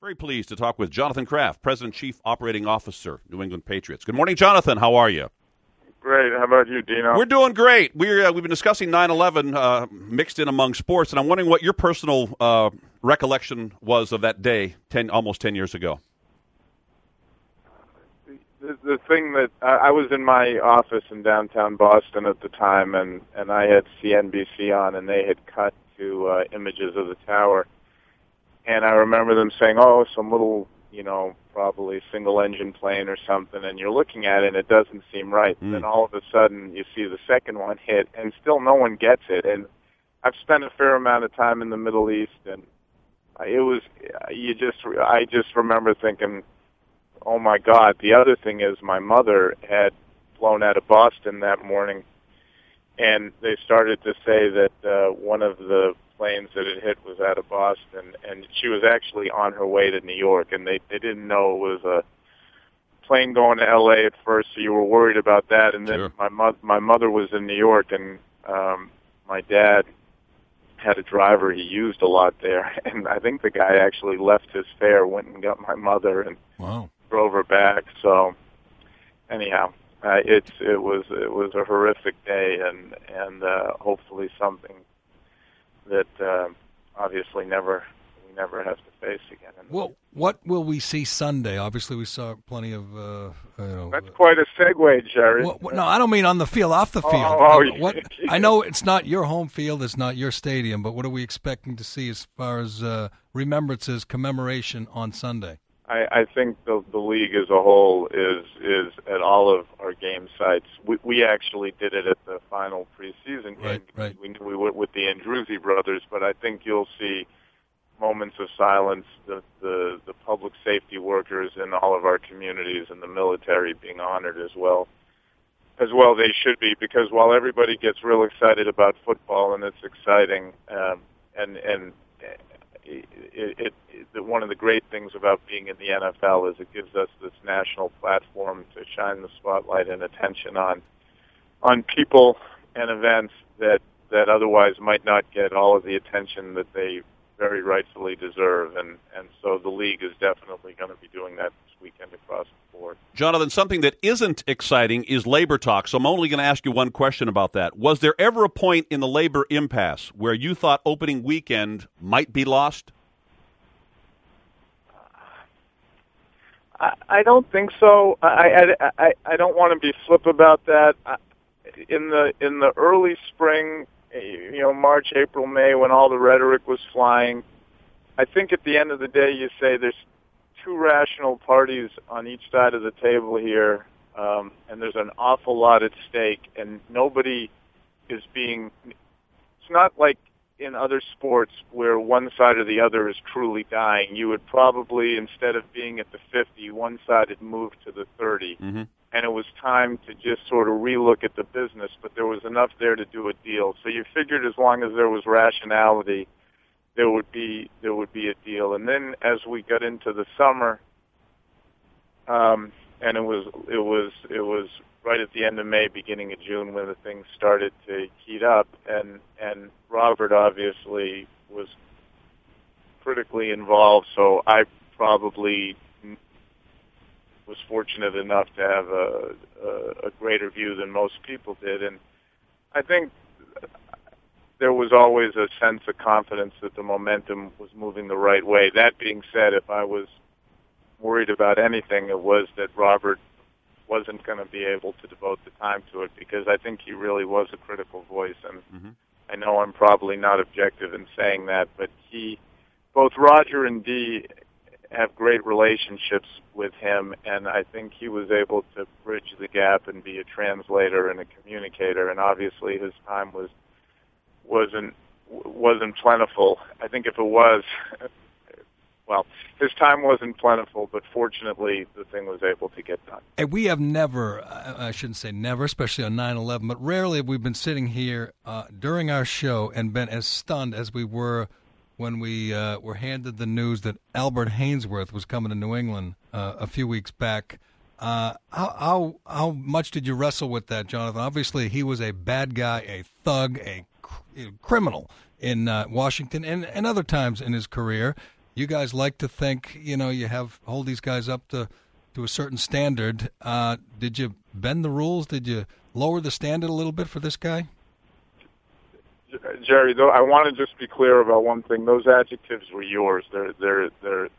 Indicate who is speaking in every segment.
Speaker 1: Very pleased to talk with Jonathan Kraft, President Chief Operating Officer, New England Patriots. Good morning, Jonathan. How are you?
Speaker 2: Great. How about you, Dino?
Speaker 1: We're doing great. We've been discussing 9/11 mixed in among sports, and I'm wondering what your personal recollection was of that day almost 10 years ago.
Speaker 2: The thing that I was in my office in downtown Boston at the time, and I had CNBC on, and they had cut to images of the tower. And I remember them saying, some little, probably single-engine plane or something, and you're looking at it, and it doesn't seem right. And then all of a sudden, you see the second one hit, and still no one gets it. And I've spent a fair amount of time in the Middle East, and I just remember thinking, oh, my God. The other thing is my mother had flown out of Boston that morning, and they started to say that one of the planes that it hit was out of Boston, and she was actually on her way to New York, and they didn't know it was a plane going to L.A. at first, so you were worried about that. And then my mother was in New York, and my dad had a driver he used a lot there, and I think the guy actually left his fare, went and got my mother, and drove her back. So anyhow, it was a horrific day, and hopefully something that obviously we never have to face again.
Speaker 3: Well, what will we see Sunday? Obviously, we saw plenty of.
Speaker 2: That's quite a segue, Jerry.
Speaker 3: No, I don't mean on the field, off the field. I know it's not your home field, it's not your stadium, but what are we expecting to see as far as remembrances, commemoration on Sunday?
Speaker 2: I think the league as a whole is at all of our game sites. We actually did it at the final preseason game.
Speaker 3: Right.
Speaker 2: We knew we went with the Andruzzi brothers, but I think you'll see moments of silence, the public safety workers in all of our communities and the military being honored as well. As well, they should be, because while everybody gets real excited about football and it's exciting, one of the great things about being in the NFL is it gives us this national platform to shine the spotlight and attention on people and events that otherwise might not get all of the attention that they very rightfully deserve. And so the league is definitely going to be doing that this weekend across the board.
Speaker 1: Jonathan, something that isn't exciting is labor talk, so I'm only going to ask you one question about that. Was there ever a point in the labor impasse where you thought opening weekend might be lost?
Speaker 2: I don't think so. I don't want to be flip about that. In the early spring, March, April, May, when all the rhetoric was flying, I think at the end of the day you say there's two rational parties on each side of the table here, and there's an awful lot at stake, and nobody is being. It's not like in other sports where one side or the other is truly dying. You would probably, instead of being at the 50, one side had moved to the 30. Mm-hmm. And it was time to just sort of relook at the business, but there was enough there to do a deal. So you figured as long as there was rationality, there would be a deal. And then as we got into the summer, and it was right at the end of May, beginning of June, when the things started to heat up, and Robert obviously was critically involved, so I probably was fortunate enough to have a greater view than most people did. And I think there was always a sense of confidence that the momentum was moving the right way. That being said, if I was worried about anything, it was that Robert wasn't going to be able to devote the time to it, because I think he really was a critical voice. And I know I'm probably not objective in saying that, but both Roger and Dee have great relationships with him, and I think he was able to bridge the gap and be a translator and a communicator. And obviously his time wasn't plentiful. I think if it was, well, his time wasn't plentiful, but fortunately the thing was able to get done.
Speaker 3: Hey, we have never, I shouldn't say never, especially on 9/11, but rarely have we been sitting here during our show and been as stunned as we were when we were handed the news that Albert Haynesworth was coming to New England a few weeks back. How much did you wrestle with that, Jonathan? Obviously, he was a bad guy, a thug, a criminal in Washington and other times in his career. you guys like to think, you hold these guys up to a certain standard. Did you bend the rules? Did you lower the standard a little bit for this guy?
Speaker 2: Jerry, though, I want to just be clear about one thing. Those adjectives were yours. They're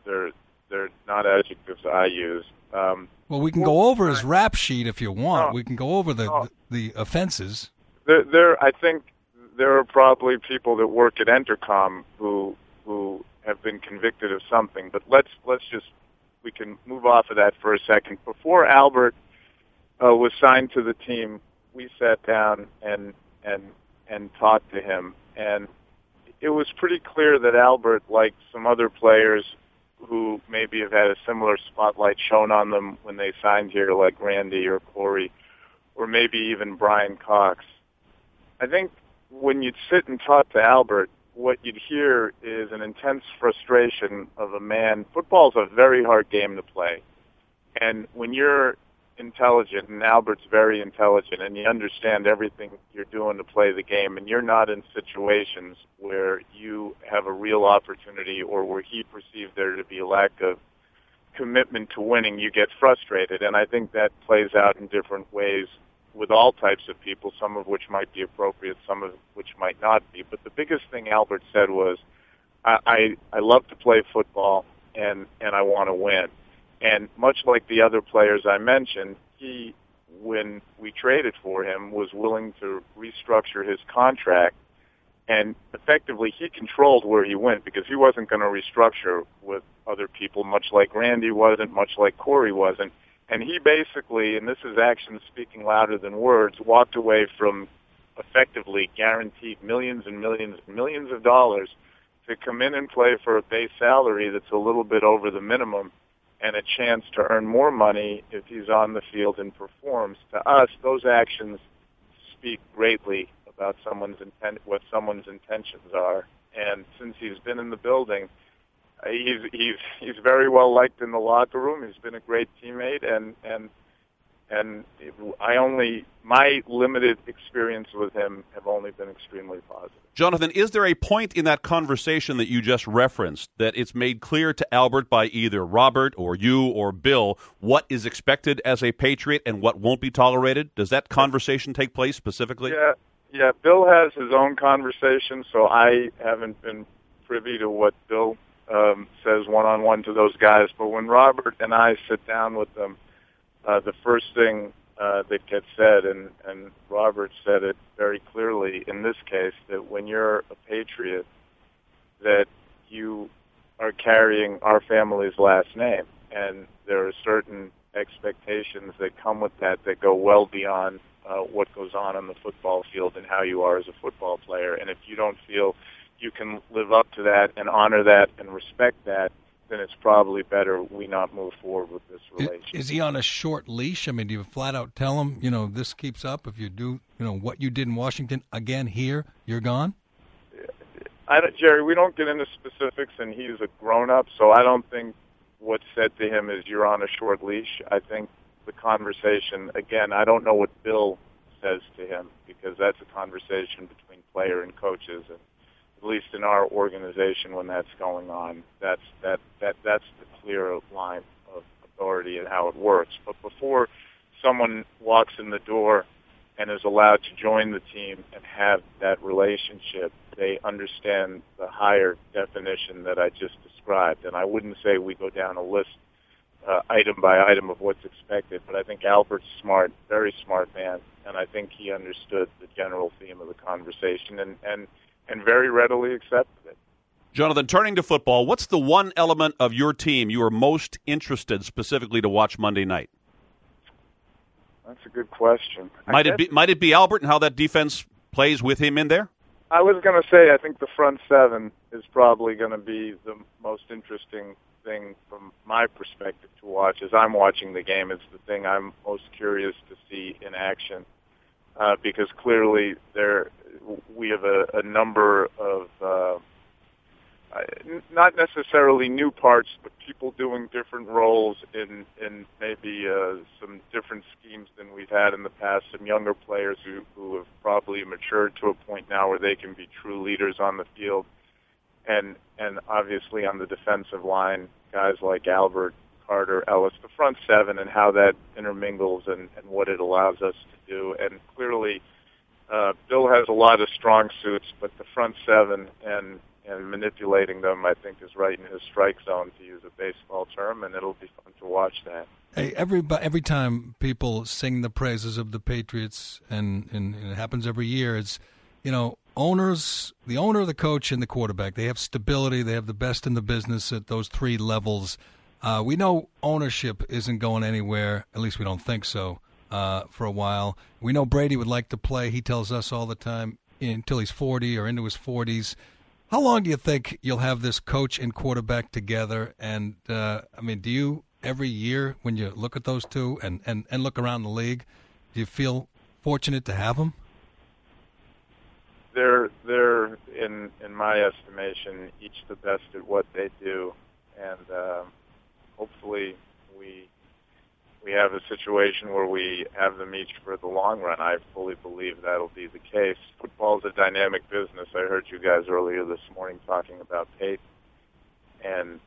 Speaker 2: not adjectives I use.
Speaker 3: Well, we can go over his rap sheet if you want. We can go over the offenses.
Speaker 2: I think there are probably people that work at Entercom who have been convicted of something. But we can move off of that for a second. Before Albert was signed to the team, we sat down and talked to him, and it was pretty clear that Albert, like some other players who maybe have had a similar spotlight shown on them when they signed here, like Randy or Corey, or maybe even Brian Cox, I think when you'd sit and talk to Albert, what you'd hear is an intense frustration of a man. Football's a very hard game to play, and when you're intelligent, and Albert's very intelligent, and you understand everything you're doing to play the game, and you're not in situations where you have a real opportunity or where he perceived there to be a lack of commitment to winning, you get frustrated. And I think that plays out in different ways with all types of people, some of which might be appropriate, some of which might not be. But the biggest thing Albert said was, I love to play football, and I want to win. And much like the other players I mentioned, he, when we traded for him, was willing to restructure his contract. And effectively, he controlled where he went because he wasn't going to restructure with other people, much like Randy wasn't, much like Corey wasn't. And he basically, and this is actions speaking louder than words, walked away from effectively guaranteed millions and millions and millions of dollars to come in and play for a base salary that's a little bit over the minimum, and a chance to earn more money if he's on the field and performs. To us, those actions speak greatly about what someone's intentions are. And since he's been in the building, he's very well liked in the locker room. He's been a great teammate, and my limited experience with him have only been extremely positive.
Speaker 1: Jonathan, is there a point in that conversation that you just referenced that it's made clear to Albert by either Robert or you or Bill what is expected as a Patriot and what won't be tolerated? Does that conversation take place specifically?
Speaker 2: Yeah. Bill has his own conversation, so I haven't been privy to what Bill says one-on-one to those guys. But when Robert and I sit down with them, the first thing that gets said, and Robert said it very clearly in this case, that when you're a Patriot, that you are carrying our family's last name, and there are certain expectations that come with that go well beyond what goes on the football field and how you are as a football player. And if you don't feel you can live up to that and honor that and respect that, then it's probably better we not move forward with this relationship.
Speaker 3: Is he on a short leash? I mean, do you flat out tell him, this keeps up? If you do, what you did in Washington, again here, you're gone?
Speaker 2: Jerry, we don't get into specifics, and he's a grown-up, so I don't think what's said to him is you're on a short leash. I think the conversation, again, I don't know what Bill says to him because that's a conversation between player and coaches, and at least in our organization when that's going on, that's the clear line of authority and how it works. But before someone walks in the door and is allowed to join the team and have that relationship, they understand the higher definition that I just described. And I wouldn't say we go down a list item by item of what's expected, but I think Albert's smart, very smart man, and I think he understood the general theme of the conversation and very readily accepted it.
Speaker 1: Jonathan, turning to football, what's the one element of your team you are most interested specifically to watch Monday night?
Speaker 2: That's a good question.
Speaker 1: Might it be Albert and how that defense plays with him in there?
Speaker 2: I was going to say I think the front seven is probably going to be the most interesting thing from my perspective to watch as I'm watching the game. It's the thing I'm most curious to see in action because clearly we have a number of not necessarily new parts, but people doing different roles in maybe some different schemes than we've had in the past. Some younger players who have probably matured to a point now where they can be true leaders on the field. and obviously on the defensive line, guys like Albert, Carter, Ellis, the front seven, and how that intermingles and what it allows us to do. And clearly, Bill has a lot of strong suits, but the front seven and manipulating them, I think, is right in his strike zone, to use a baseball term, and it'll be fun to watch that.
Speaker 3: Hey, every time people sing the praises of the Patriots, and it happens every year, it's, owners, the owner, the coach, and the quarterback, they have stability. They have the best in the business at those three levels. We know ownership isn't going anywhere, at least we don't think so, for a while. We know Brady would like to play, he tells us all the time, until he's 40 or into his 40s. How long do you think you'll have this coach and quarterback together? And, do you, every year when you look at those two and look around the league, do you feel fortunate to have them?
Speaker 2: They're in my estimation, each the best at what they do. And hopefully we have a situation where we have them each for the long run. I fully believe that'll be the case. Football's a dynamic business. I heard you guys earlier this morning talking about Peyton, and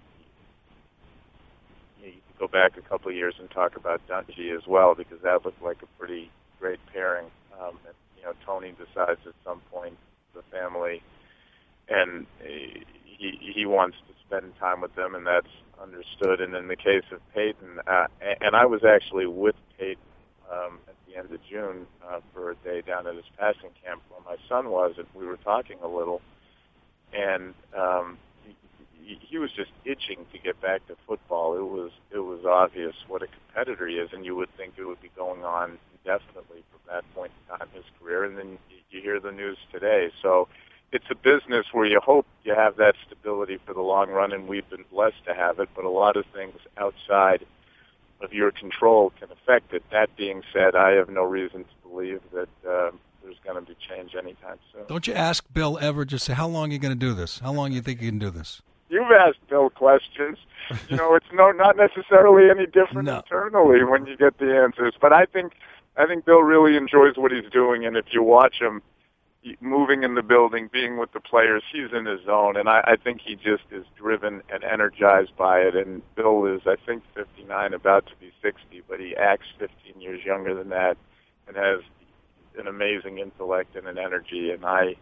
Speaker 2: you can go back a couple of years and talk about Dungy as well, because that looked like a pretty great pairing. Tony decides at some point, the family, and he wants to spend time with them, and that's understood. And in the case of Peyton, and I was actually with Peyton at the end of June for a day down at his passing camp where my son was, and we were talking a little, and he was just itching to get back to football. It was obvious what a competitor he is, and you would think it would be going on indefinitely from that point in time in his career, and then you hear the news today. So it's a business where you hope you have that stability for the long run, and we've been blessed to have it, but a lot of things outside of your control can affect it. That being said, I have no reason to believe that there's going to be change anytime soon.
Speaker 3: Don't you ask Bill ever, just say, how long are you going to do this? How long do you think you can do this?
Speaker 2: You've asked Bill questions. It's not necessarily any different internally when you get the answers, but I think Bill really enjoys what he's doing, and if you watch him moving in the building, being with the players, he's in his zone, and I think he just is driven and energized by it. And Bill is, I think, 59, about to be 60, but he acts 15 years younger than that and has an amazing intellect and an energy, and I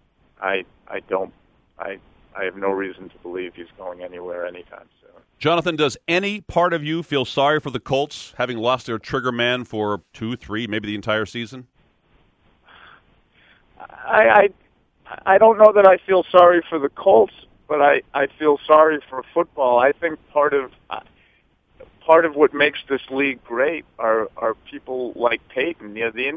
Speaker 2: have no reason to believe he's going anywhere anytime soon.
Speaker 1: Jonathan, does any part of you feel sorry for the Colts, having lost their trigger man for 2, 3, maybe the entire season?
Speaker 2: I don't know that I feel sorry for the Colts, but I feel sorry for football. I think part of what makes this league great are people like Peyton. The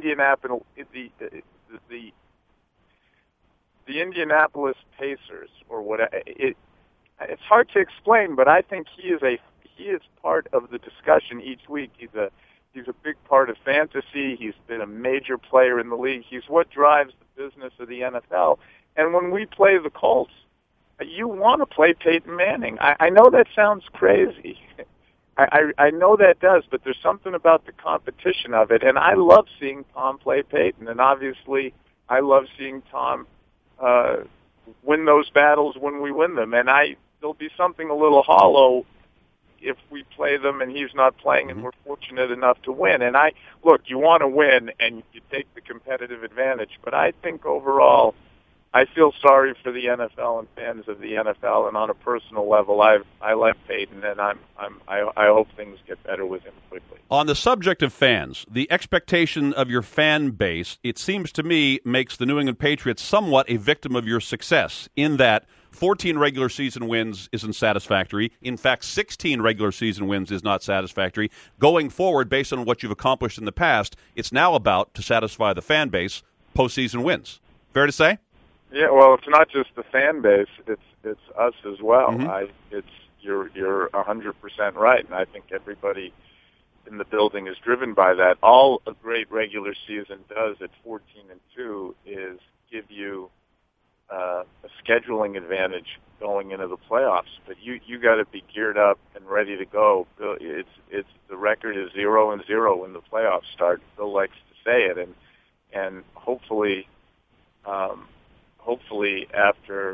Speaker 2: Indianapolis Pacers, or what it's hard to explain, but I think he is part of the discussion each week. He's a big part of fantasy. He's been a major player in the league. He's what drives the business of the NFL. And when we play the Colts, you want to play Peyton Manning. I know that sounds crazy. I know that does, but there's something about the competition of it. And I love seeing Tom play Peyton, and obviously I love seeing Tom win those battles when we win them. And there'll be something a little hollow if we play them and he's not playing and we're fortunate enough to win. And you want to win and you take the competitive advantage. But I think overall, I feel sorry for the NFL and fans of the NFL. And on a personal level, I like Peyton, and I hope things get better with him quickly.
Speaker 1: On the subject of fans, the expectation of your fan base, it seems to me, makes the New England Patriots somewhat a victim of your success, in that 14 regular season wins isn't satisfactory. In fact, 16 regular season wins is not satisfactory. Going forward, based on what you've accomplished in the past, it's now about to satisfy the fan base postseason wins. Fair to say?
Speaker 2: Yeah, well, it's not just the fan base; it's us as well. You're 100% right, and I think everybody in the building is driven by that. All a great regular season does at 14-2 is give you a scheduling advantage going into the playoffs. But you got to be geared up and ready to go. It's the record is 0-0 when the playoffs start. Bill likes to say it, and hopefully after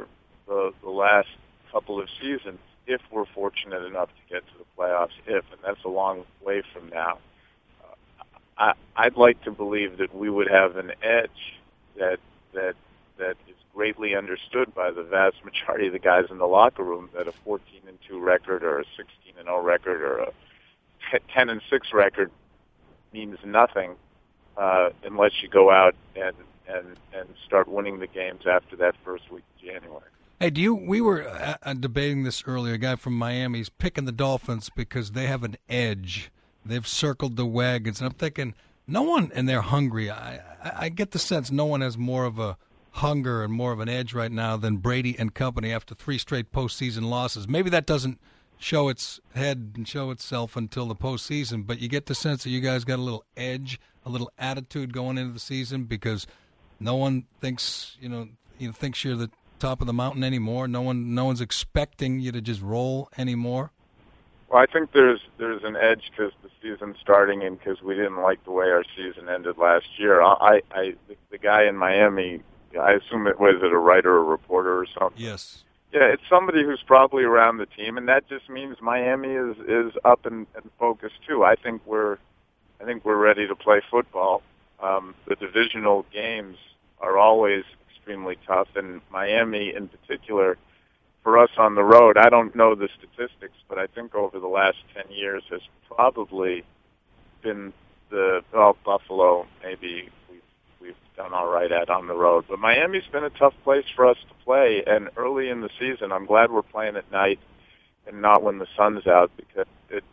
Speaker 2: the last couple of seasons, if we're fortunate enough to get to the playoffs, and that's a long way from now. I'd like to believe that we would have an edge that is greatly understood by the vast majority of the guys in the locker room, that a 14-2 record or a 16-0 record or a 10-6 record means nothing unless you go out and start winning the games after that first week of January.
Speaker 3: Hey, we were debating this earlier. A guy from Miami's picking the Dolphins because they have an edge. They've circled the wagons. And I'm thinking, no one, and they're hungry. I get the sense no one has more of a hunger and more of an edge right now than Brady and company after 3 straight postseason losses. Maybe that doesn't show its head and show itself until the postseason, but you get the sense that you guys got a little edge, a little attitude going into the season because no one thinks thinks you're the top of the mountain anymore. No one's expecting you to just roll anymore.
Speaker 2: Well, I think there's an edge because the season's starting and because we didn't like the way our season ended last year. The guy in Miami, I assume it was a writer or reporter or something.
Speaker 3: Yes.
Speaker 2: Yeah, it's somebody who's probably around the team, and that just means Miami is up and focused too. I think we're ready to play football. The divisional games are always extremely tough, and Miami in particular, for us on the road, I don't know the statistics, but I think over the last 10 years has probably been Buffalo maybe we've done all right at on the road. But Miami's been a tough place for us to play, and early in the season, I'm glad we're playing at night and not when the sun's out, because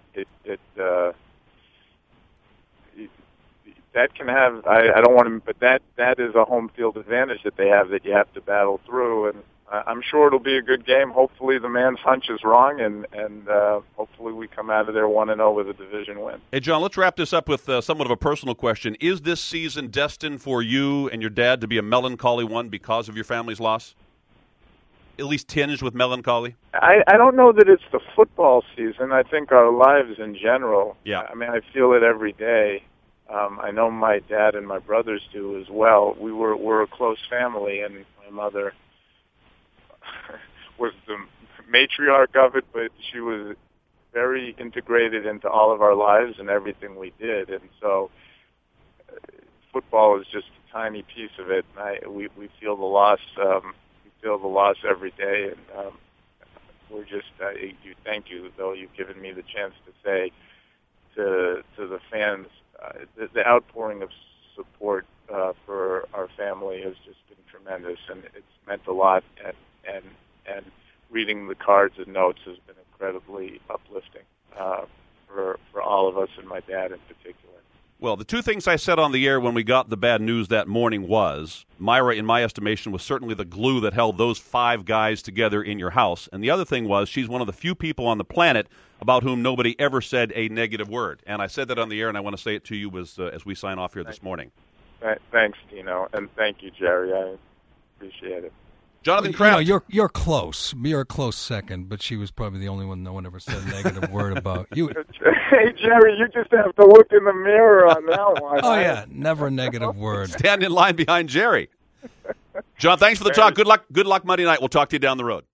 Speaker 2: that can have, I don't want to, but that is a home field advantage that they have that you have to battle through, and I'm sure it'll be a good game. Hopefully the man's hunch is wrong, and hopefully we come out of there 1-0 with a division win.
Speaker 1: Hey, John, let's wrap this up with somewhat of a personal question. Is this season destined for you and your dad to be a melancholy one because of your family's loss? At least tinged with melancholy?
Speaker 2: I don't know that it's the football season. I think our lives in general.
Speaker 1: Yeah.
Speaker 2: I mean, I feel it every day. I know my dad and my brothers do as well. We're a close family, and my mother was the matriarch of it, but she was very integrated into all of our lives and everything we did. And so football is just a tiny piece of it. And we feel the loss. We feel the loss every day, and we're just thank you, though you've given me the chance to say to the fans, the outpouring of support for our family has just been tremendous, and it's meant a lot. And reading the cards and notes has been incredibly uplifting for all of us, and my dad in particular.
Speaker 1: Well, the two things I said on the air when we got the bad news that morning was, Myra, in my estimation, was certainly the glue that held those 5 guys together in your house. And the other thing was, she's one of the few people on the planet about whom nobody ever said a negative word. And I said that on the air, and I want to say it to you as we sign off here this morning.
Speaker 2: Thanks, Dino, and thank you, Jerry. I appreciate it.
Speaker 1: Jonathan Kraft.
Speaker 3: You're close. You're a close second, but she was probably the only one no one ever said a negative word about.
Speaker 2: Hey, Jerry, you just have to look in the mirror on that one.
Speaker 3: Oh, yeah, never a negative word.
Speaker 1: Stand in line behind Jerry. John, thanks for the talk. Good luck Monday night. We'll talk to you down the road.